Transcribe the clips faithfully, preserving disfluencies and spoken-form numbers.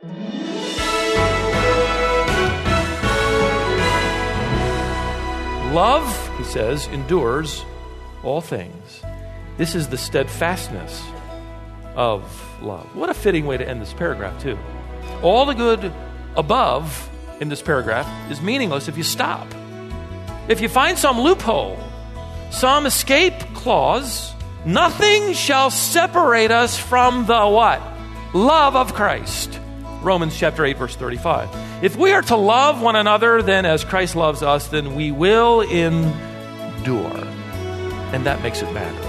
Love, he says, endures all things. This is the steadfastness of love. What a fitting way to end this paragraph, too. All the good above in this paragraph is meaningless if you stop. If you find some loophole, some escape clause, nothing shall separate us from the what? Love of Christ. Romans chapter eight, verse thirty-five. If we are to love one another, then as Christ loves us, then we will endure. And that makes it matter.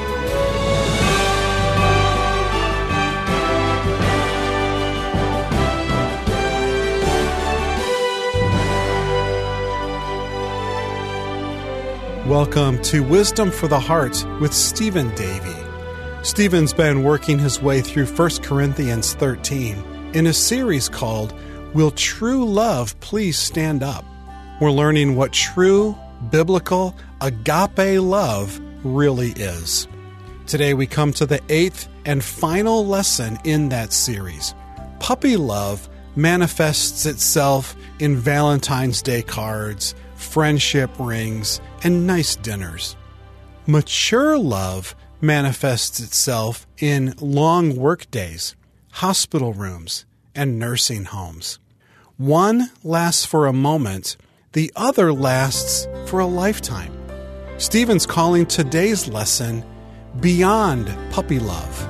Welcome to Wisdom for the Heart with Stephen Davey. Stephen's been working his way through First Corinthians thirteen in a series called Will True Love Please Stand Up? We're learning what true, biblical, agape love really is. Today we come to the eighth and final lesson in that series. Puppy love manifests itself in Valentine's Day cards, friendship rings, and nice dinners. Mature love manifests itself in long work days, hospital rooms, and nursing homes. One lasts for a moment, the other lasts for a lifetime. Stephen's calling today's lesson Beyond Puppy Love.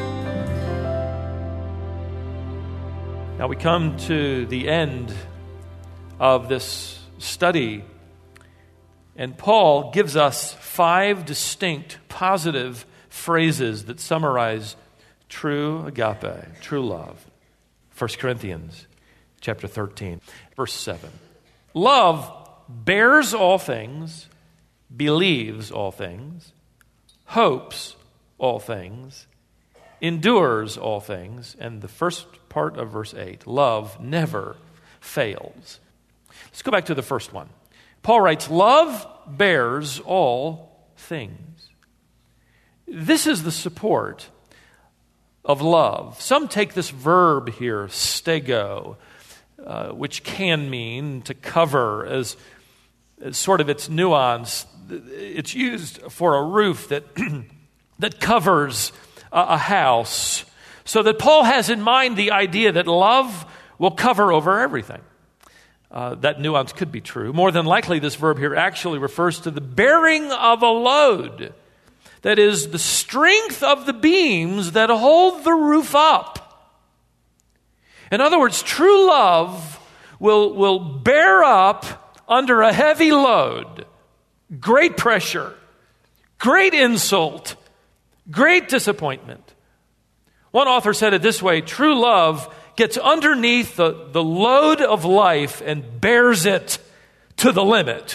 Now we come to the end of this study, and Paul gives us five distinct positive phrases that summarize true agape, true love. First Corinthians chapter thirteen, verse seven. Love bears all things, believes all things, hopes all things, endures all things, and the first part of verse eight, love never fails. Let's go back to the first one. Paul writes, love bears all things. This is the support of love. Some take this verb here, stego, uh, which can mean to cover, as, as sort of its nuance. It's used for a roof that, that covers a, a house, so that Paul has in mind the idea that love will cover over everything. Uh, that nuance could be true. More than likely, this verb here actually refers to the bearing of a load. That is, the strength of the beams that hold the roof up. In other words, true love will, will bear up under a heavy load, great pressure, great insult, great disappointment. One author said it this way, true love gets underneath the, the load of life and bears it to the limit.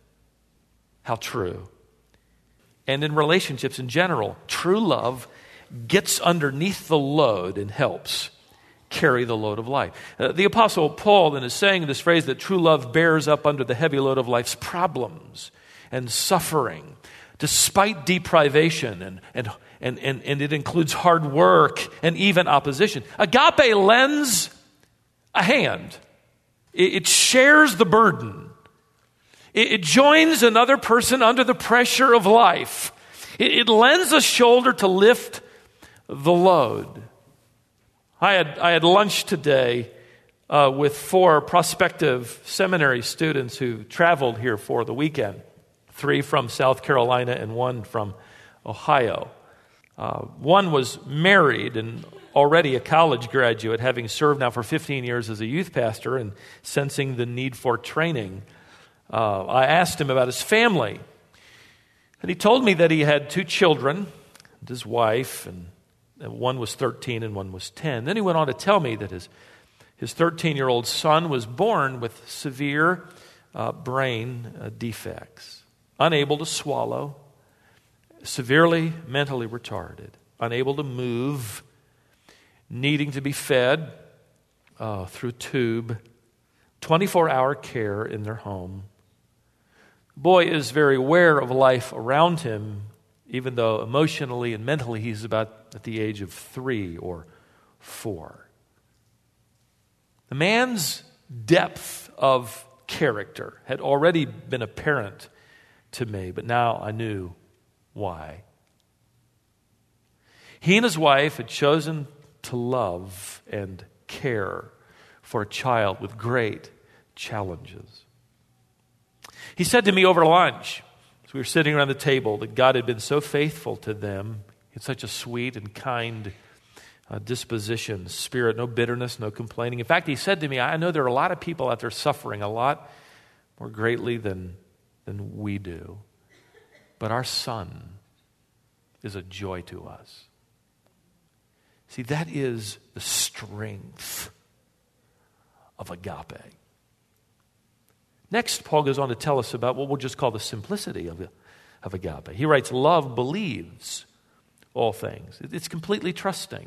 How true. And in relationships in general, true love gets underneath the load and helps carry the load of life. Uh, the Apostle Paul then is saying this phrase that true love bears up under the heavy load of life's problems and suffering, despite deprivation, and, and, and, and, and it includes hard work and even opposition. Agape lends a hand. It, it shares the burden. It joins another person under the pressure of life. It, it lends a shoulder to lift the load. I had I had lunch today uh, with four prospective seminary students who traveled here for the weekend. Three from South Carolina and one from Ohio. Uh, one was married and already a college graduate, having served now for fifteen years as a youth pastor and sensing the need for training. Uh, I asked him about his family, and he told me that he had two children, and his wife, and, and one was thirteen and one was ten. Then he went on to tell me that his his thirteen-year-old son was born with severe uh, brain uh, defects, unable to swallow, severely mentally retarded, unable to move, needing to be fed uh, through tube, twenty-four hour care in their home. Boy is very aware of life around him, even though emotionally and mentally he's about at the age of three or four. The man's depth of character had already been apparent to me, but now I knew why. He and his wife had chosen to love and care for a child with great challenges. He said to me over lunch, as we were sitting around the table, that God had been so faithful to them. He had such a sweet and kind uh, disposition, spirit, no bitterness, no complaining. In fact, he said to me, I know there are a lot of people out there suffering a lot more greatly than, than we do. But our son is a joy to us. See, that is the strength of agape. Next, Paul goes on to tell us about what we'll just call the simplicity of, of agape. He writes, love believes all things. It's completely trusting.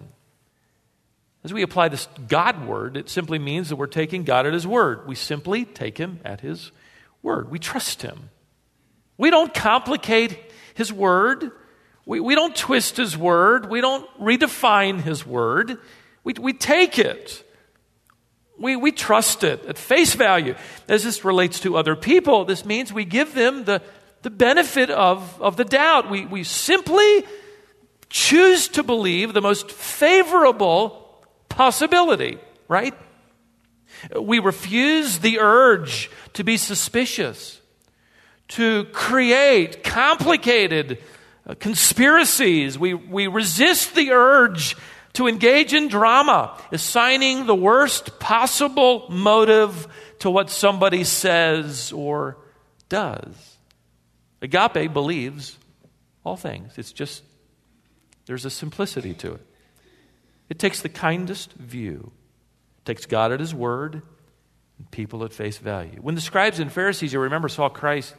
As we apply this God word, it simply means that we're taking God at his word. We simply take him at his word. We trust him. We don't complicate his word. We, we don't twist his word. We don't redefine his word. We, we take it. We, we trust it at face value. As this relates to other people, this means we give them the, the benefit of, of the doubt. We, we simply choose to believe the most favorable possibility, right? We refuse the urge to be suspicious, to create complicated uh, conspiracies. We, we resist the urge to engage in drama, assigning the worst possible motive to what somebody says or does. Agape believes all things. It's just, there's a simplicity to it. It takes the kindest view. It takes God at his word and people at face value. When the scribes and Pharisees, you remember, saw Christ,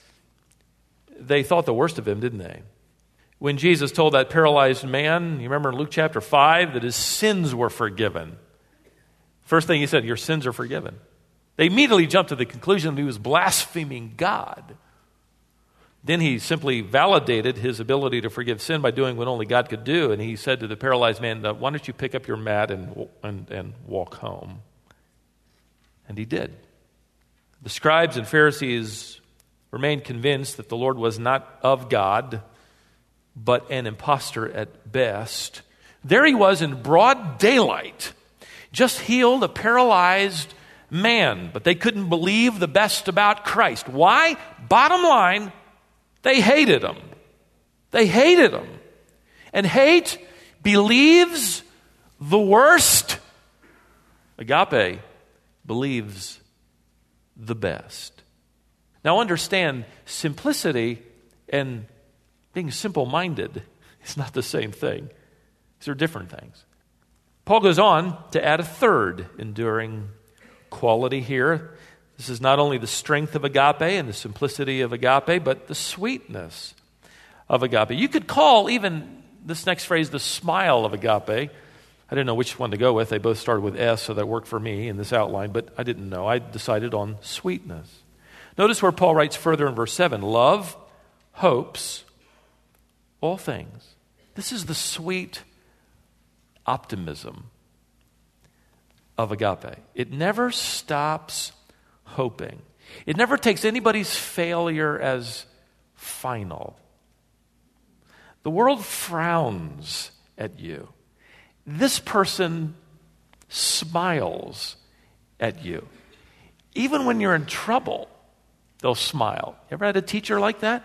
they thought the worst of him, didn't they? When Jesus told that paralyzed man, you remember in Luke chapter five, that his sins were forgiven. First thing he said, your sins are forgiven. They immediately jumped to the conclusion that he was blaspheming God. Then he simply validated his ability to forgive sin by doing what only God could do. And he said to the paralyzed man, why don't you pick up your mat and, and, and walk home? And he did. The scribes and Pharisees remained convinced that the Lord was not of God, but an impostor at best. There he was in broad daylight, just healed a paralyzed man, but they couldn't believe the best about Christ. Why? Bottom line, they hated him. They hated him. And hate believes the worst. Agape believes the best. Now understand, simplicity and being simple-minded is not the same thing. These are different things. Paul goes on to add a third enduring quality here. This is not only the strength of agape and the simplicity of agape, but the sweetness of agape. You could call even this next phrase the smile of agape. I didn't know which one to go with. They both started with S, so that worked for me in this outline, but I didn't know. I decided on sweetness. Notice where Paul writes further in verse seven, love hopes all things. This is the sweet optimism of agape. It never stops hoping. It never takes anybody's failure as final. The world frowns at you. This person smiles at you. Even when you're in trouble, they'll smile. Ever had a teacher like that?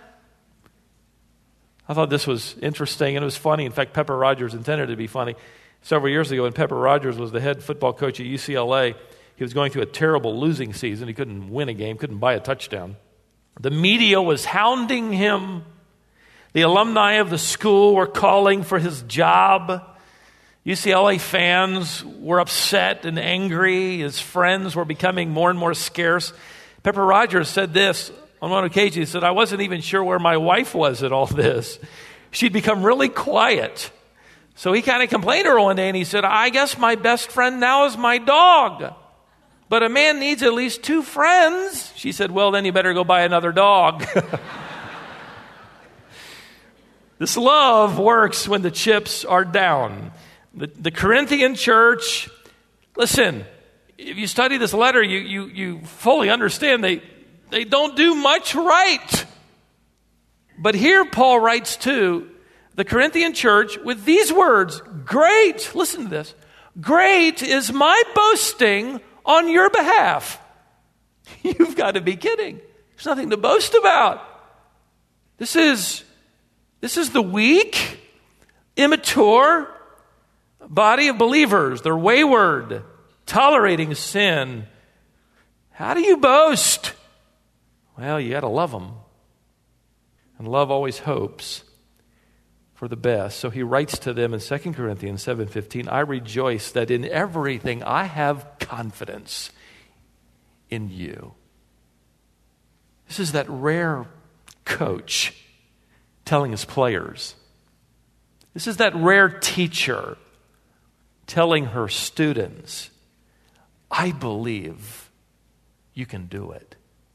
I thought this was interesting, and it was funny. In fact, Pepper Rogers intended it to be funny. Several years ago, when Pepper Rogers was the head football coach at U C L A, he was going through a terrible losing season. He couldn't win a game, couldn't buy a touchdown. The media was hounding him. The alumni of the school were calling for his job. U C L A fans were upset and angry. His friends were becoming more and more scarce. Pepper Rogers said this on one occasion. He said, I wasn't even sure where my wife was at all this. She'd become really quiet. So he kind of complained to her one day, and he said, I guess my best friend now is my dog. But a man needs at least two friends. She said, well, then you better go buy another dog. This love works when the chips are down. The, the Corinthian church, listen, if you study this letter, you, you, you fully understand they, they don't do much right. But here Paul writes to the Corinthian church with these words, great, listen to this, great is my boasting on your behalf. You've got to be kidding. There's nothing to boast about. This is, this is the weak, immature body of believers. They're wayward, tolerating sin. How do you boast? Well, you got to love them. And love always hopes for the best. So he writes to them in Second Corinthians seven fifteen, I rejoice that in everything I have confidence in you. This is that rare coach telling his players. This is that rare teacher telling her students, I believe you can do it.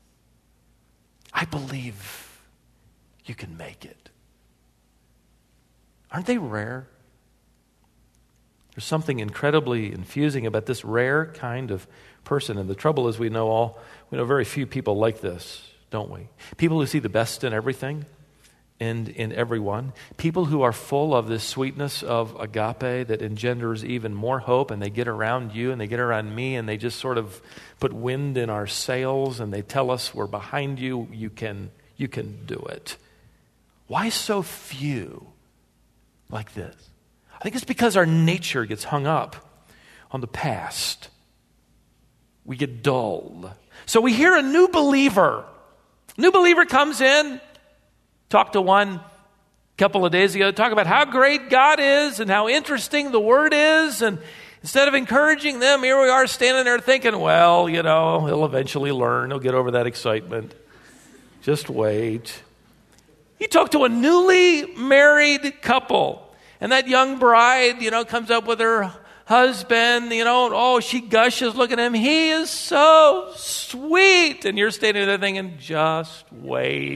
I believe you can make it. Aren't they rare? There's something incredibly infusing about this rare kind of person. And the trouble is we know all, we know very few people like this, don't we? People who see the best in everything and in everyone. People who are full of this sweetness of agape that engenders even more hope, and they get around you and they get around me and they just sort of put wind in our sails and they tell us we're behind you, you can, you can do it. Why so few like this? I think it's because our nature gets hung up on the past. We get dulled. So we hear a new believer. New believer comes in. Talked to one a couple of days ago. Talk about how great God is and how interesting the Word is. And instead of encouraging them, here we are standing there thinking, well, you know, he'll eventually learn. He'll get over that excitement. Just wait. He talked to a newly married couple. And that young bride, you know, comes up with her husband, you know, and oh, she gushes, look at him. He is so sweet. And you're standing there thinking, just wait.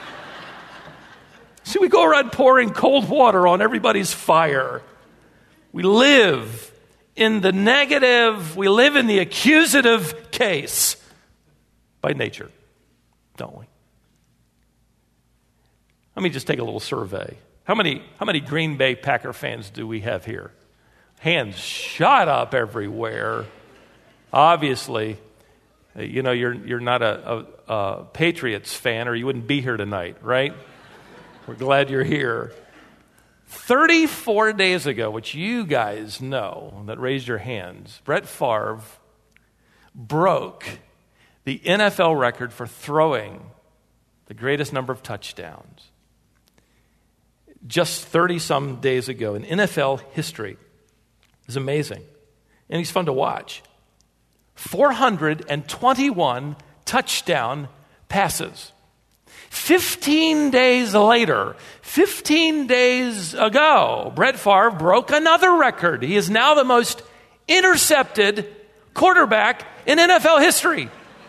See, we go around pouring cold water on everybody's fire. We live in the negative. We live in the accusative case by nature, don't we? Let me just take a little survey. How many, how many Green Bay Packer fans do we have here? Hands shot up everywhere. Obviously, you know, you're, you're not a, a, a Patriots fan or you wouldn't be here tonight, right? We're glad you're here. thirty-four days ago, which you guys know that raised your hands, Brett Favre broke the N F L record for throwing the greatest number of touchdowns. Just thirty-some days ago in N F L history. It's amazing. And he's fun to watch. four hundred twenty-one touchdown passes. fifteen days later, fifteen days ago, Brett Favre broke another record. He is now the most intercepted quarterback in N F L history.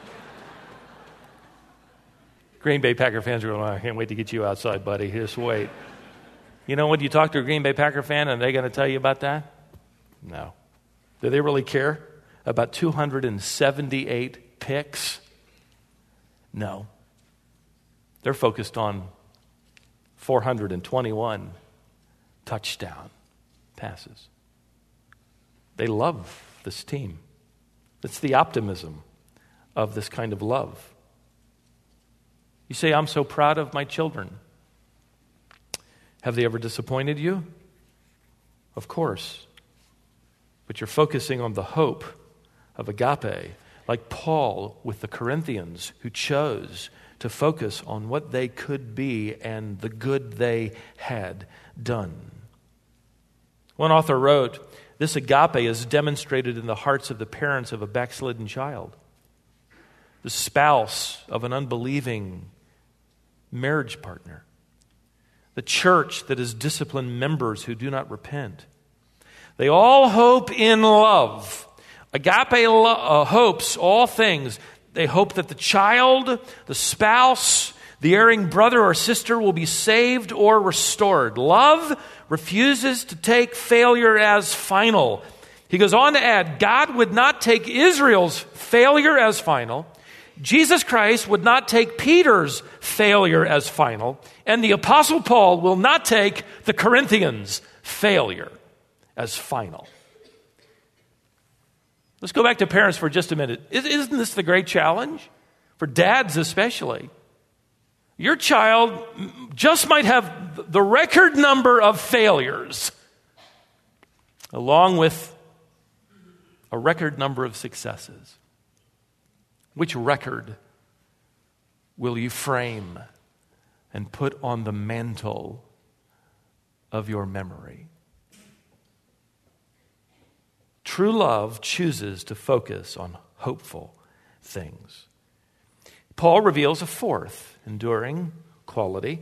Green Bay Packer fans are going, I can't wait to get you outside, buddy. Just wait. You know, when you talk to a Green Bay Packer fan, and they're going to tell you about that? No. Do they really care about two hundred seventy-eight picks? No. They're focused on four hundred twenty-one touchdown passes. They love this team. It's the optimism of this kind of love. You say, I'm so proud of my children. Have they ever disappointed you? Of course. But you're focusing on the hope of agape, like Paul with the Corinthians, who chose to focus on what they could be and the good they had done. One author wrote, this agape is demonstrated in the hearts of the parents of a backslidden child, the spouse of an unbelieving marriage partner, the church that has disciplined members who do not repent. They all hope in love. Agape lo- uh, hopes all things. They hope that the child, the spouse, the erring brother or sister will be saved or restored. Love refuses to take failure as final. He goes on to add, God would not take Israel's failure as final. Jesus Christ would not take Peter's failure as final. And the Apostle Paul will not take the Corinthians' failure as final. Let's go back to parents for just a minute. Isn't this the great challenge? For dads especially. Your child just might have the record number of failures, along with a record number of successes. Which record will you frame and put on the mantle of your memory? True love chooses to focus on hopeful things. Paul reveals a fourth enduring quality.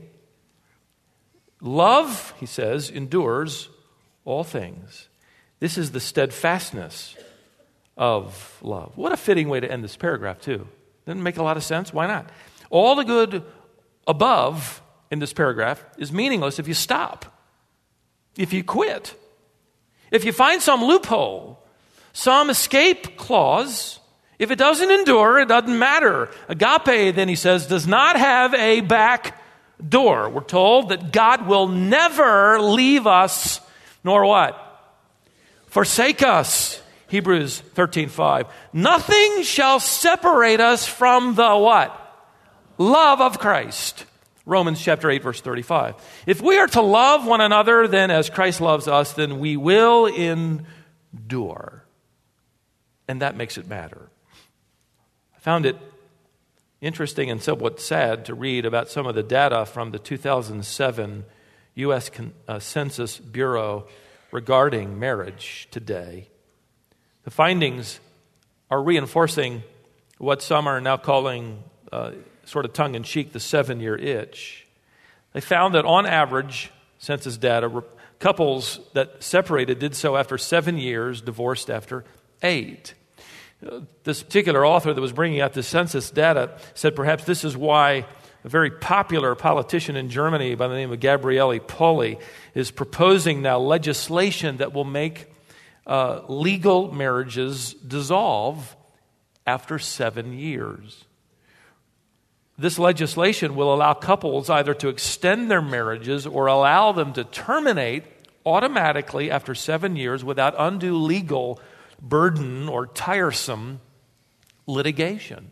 Love, he says, endures all things. This is the steadfastness of love. What a fitting way to end this paragraph, too. Doesn't make a lot of sense? Why not? All the good above in this paragraph is meaningless if you stop, if you quit, if you find some loophole, some escape clause. If it doesn't endure, it doesn't matter. Agape, then he says, does not have a back door. We're told that God will never leave us, nor what? Forsake us. Hebrews thirteen five. Nothing shall separate us from the what? Love of Christ. Romans chapter eight, verse thirty-five. If we are to love one another, then as Christ loves us, then we will endure. And that makes it matter. I found it interesting and somewhat sad to read about some of the data from the two thousand seven U S Census Bureau regarding marriage today. The findings are reinforcing what some are now calling, uh, sort of tongue-in-cheek, the seven-year itch. They found that on average, census data, couples that separated did so after seven years, divorced after eight. Uh, this particular author that was bringing out the census data said perhaps this is why a very popular politician in Germany by the name of Gabriele Poli is proposing now legislation that will make uh, legal marriages dissolve after seven years. This legislation will allow couples either to extend their marriages or allow them to terminate automatically after seven years without undue legal burden or tiresome litigation.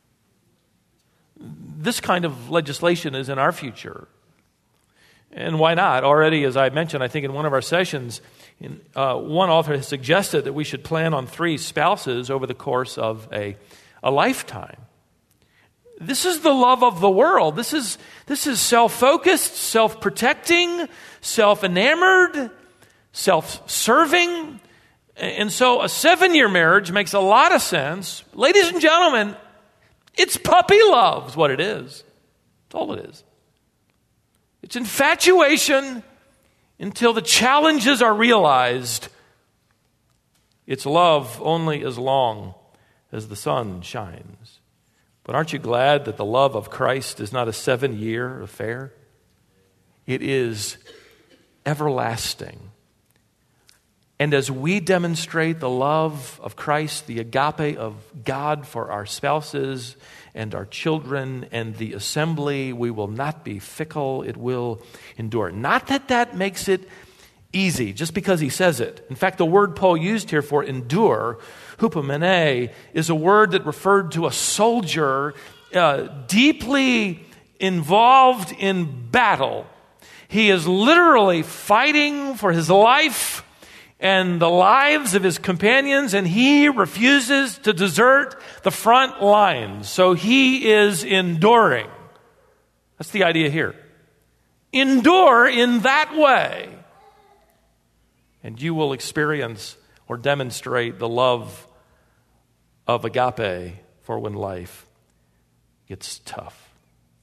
This kind of legislation is in our future. And why not? Already, as I mentioned, I think in one of our sessions, in, uh, one author has suggested that we should plan on three spouses over the course of a, a lifetime. This is the love of the world. This is, this is self-focused, self-protecting, self-enamored, self-serving. And so a seven-year marriage makes a lot of sense. Ladies and gentlemen, it's puppy love is what it is. That's all it is. It's infatuation until the challenges are realized. It's love only as long as the sun shines. But aren't you glad that the love of Christ is not a seven-year affair? It is everlasting. And as we demonstrate the love of Christ, the agape of God for our spouses and our children and the assembly, we will not be fickle. It will endure. Not that that makes it easy, just because he says it. In fact, the word Paul used here for endure, hupomene, is a word that referred to a soldier uh, deeply involved in battle. He is literally fighting for his life and the lives of his companions, and he refuses to desert the front lines. So he is enduring. That's the idea here. Endure in that way, and you will experience or demonstrate the love of agape for when life gets tough.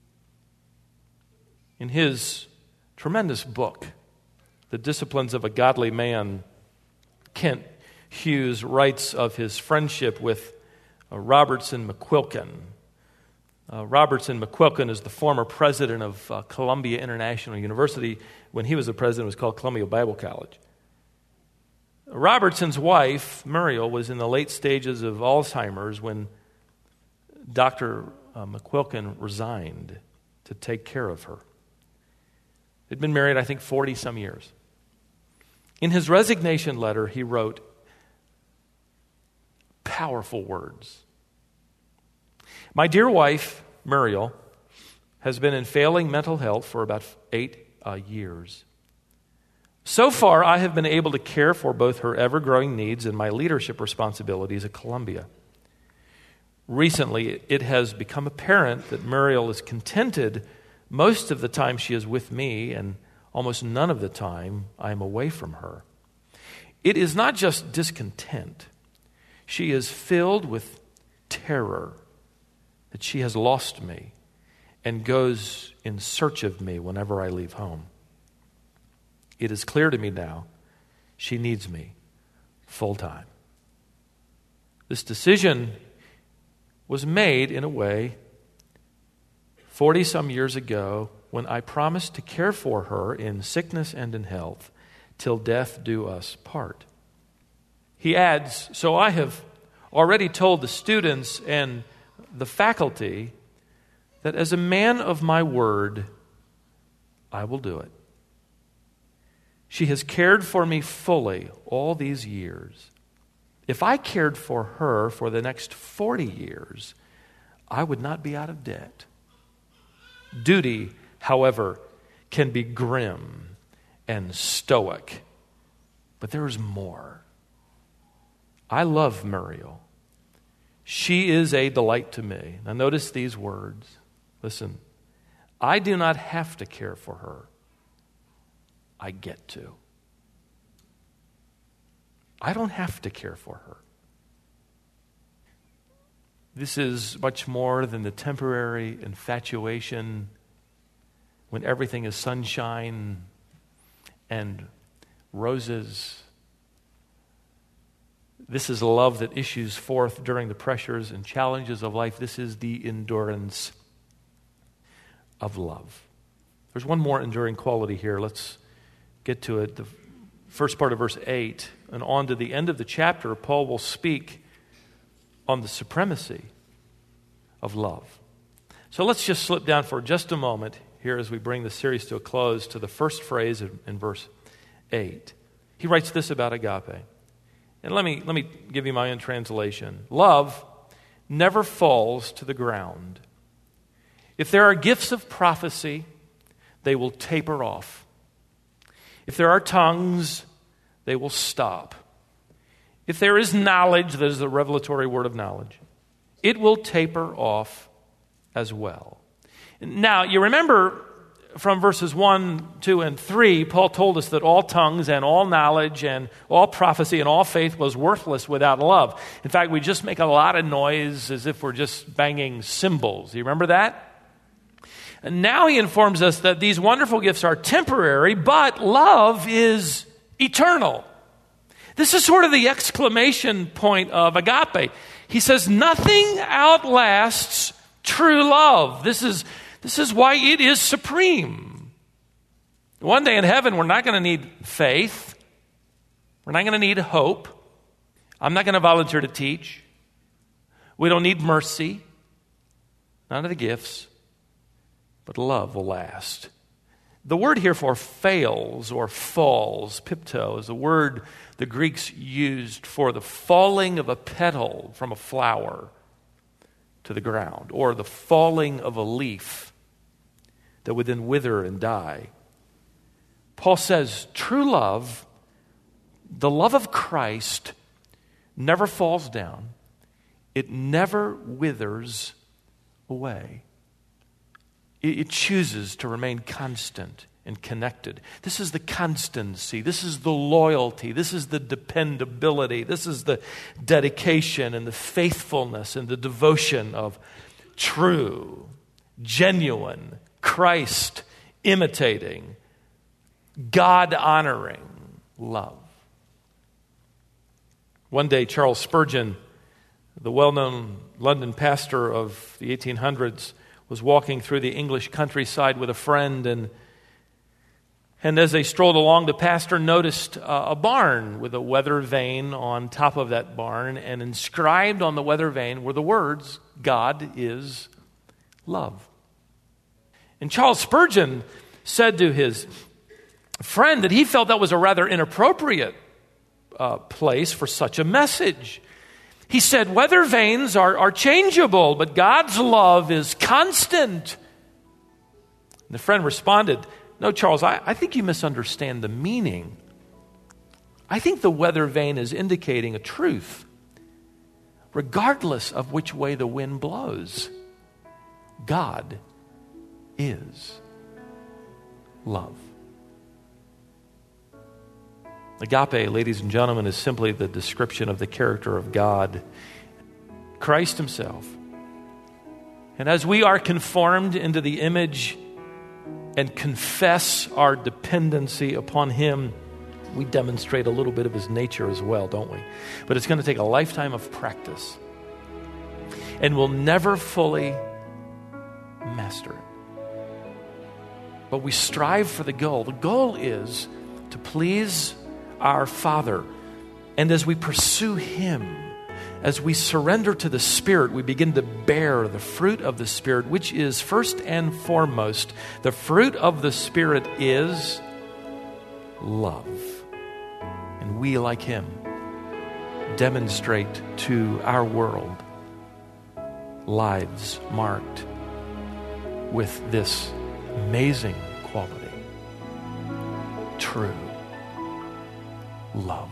In his tremendous book, The Disciplines of a Godly Man, Kent Hughes writes of his friendship with uh, Robertson McQuilkin. Uh, Robertson McQuilkin is the former president of uh, Columbia International University. When he was the president, it was called Columbia Bible College. Robertson's wife, Muriel, was in the late stages of Alzheimer's when Doctor uh, McQuilkin resigned to take care of her. They'd been married, I think, forty-some years. In his resignation letter, he wrote powerful words. My dear wife, Muriel, has been in failing mental health for about eight uh, years. So far, I have been able to care for both her ever-growing needs and my leadership responsibilities at Columbia. Recently, it has become apparent that Muriel is contented most of the time she is with me and almost none of the time I am away from her. It is not just discontent. She is filled with terror that she has lost me and goes in search of me whenever I leave home. It is clear to me now she needs me full time. This decision was made in a way forty-some years ago when I promised to care for her in sickness and in health till death do us part. He adds, so I have already told the students and the faculty that as a man of my word, I will do it. She has cared for me fully all these years. If I cared for her for the next forty years, I would not be out of debt. Duty, however, can be grim and stoic, but there is more. I love Muriel. She is a delight to me. Now notice these words. Listen, I do not have to care for her. I get to. I don't have to care for her. This is much more than the temporary infatuation when everything is sunshine and roses. This is love that issues forth during the pressures and challenges of life. This is the endurance of love. There's one more enduring quality here. Let's get to it. The first part of verse eight and on to the end of the chapter, Paul will speak on the supremacy of love. So let's just slip down for just a moment here as we bring the series to a close to the first phrase in, in verse eight. He writes this about agape. And let me, let me give you my own translation. Love never falls to the ground. If there are gifts of prophecy, they will taper off. If there are tongues, they will stop. If there is knowledge, that is the revelatory word of knowledge, it will taper off as well. Now, you remember from verses one, two, and three, Paul told us that all tongues and all knowledge and all prophecy and all faith was worthless without love. In fact, we just make a lot of noise as if we're just banging cymbals. You remember that? And now he informs us that these wonderful gifts are temporary, but love is eternal. This is sort of the exclamation point of agape. He says, nothing outlasts true love. This is, this is why it is supreme. One day in heaven, we're not going to need faith. We're not going to need hope. I'm not going to volunteer to teach. We don't need mercy. None of the gifts. But love will last. The word here for fails or falls, pipto, is the word the Greeks used for the falling of a petal from a flower to the ground, or the falling of a leaf that would then wither and die. Paul says, true love, the love of Christ, never falls down. It never withers away. It chooses to remain constant and connected. This is the constancy. This is the loyalty. This is the dependability. This is the dedication and the faithfulness and the devotion of true, genuine, Christ-imitating, God-honoring love. One day, Charles Spurgeon, the well-known London pastor of the eighteen hundreds, was walking through the English countryside with a friend, and And as they strolled along, the pastor noticed uh, a barn with a weather vane on top of that barn, and inscribed on the weather vane were the words, "God is love." And Charles Spurgeon said to his friend that he felt that was a rather inappropriate uh, place for such a message. He said, "Weather vanes are, are changeable, but God's love is constant." And the friend responded, "No, Charles, I, I think you misunderstand the meaning. I think the weather vane is indicating a truth. Regardless of which way the wind blows, God is love." Agape, ladies and gentlemen, is simply the description of the character of God, Christ himself. And as we are conformed into the image and confess our dependency upon him, we demonstrate a little bit of his nature as well, don't we? But it's going to take a lifetime of practice. And we'll never fully master it. But we strive for the goal. The goal is to please our Father. And as we pursue him, as we surrender to the Spirit, we begin to bear the fruit of the Spirit, which is first and foremost, the fruit of the Spirit is love. And we, like him, demonstrate to our world lives marked with this amazing quality: true love.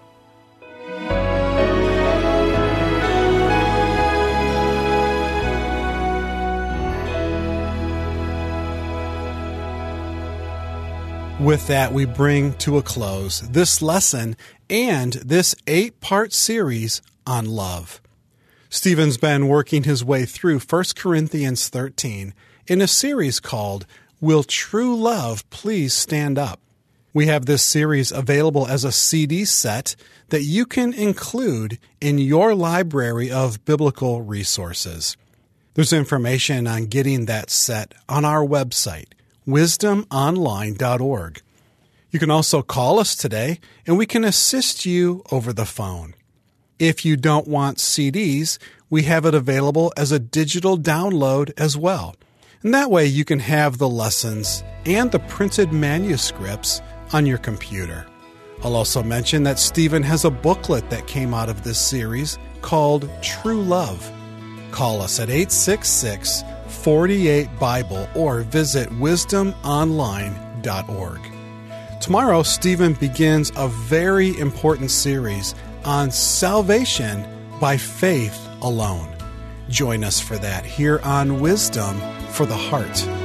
With that, we bring to a close this lesson and this eight-part series on love. Stephen's been working his way through First Corinthians thirteen in a series called Will True Love Please Stand Up? We have this series available as a C D set that you can include in your library of biblical resources. There's information on getting that set on our website, wisdom online dot org. You can also call us today, and we can assist you over the phone. If you don't want C Ds, we have it available as a digital download as well. And that way you can have the lessons and the printed manuscripts on your computer. I'll also mention that Stephen has a booklet that came out of this series called True Love. Call us at eight six six, four eight, Bible or visit wisdom online dot org. Tomorrow, Stephen begins a very important series on salvation by faith alone. Join us for that here on Wisdom for the Heart.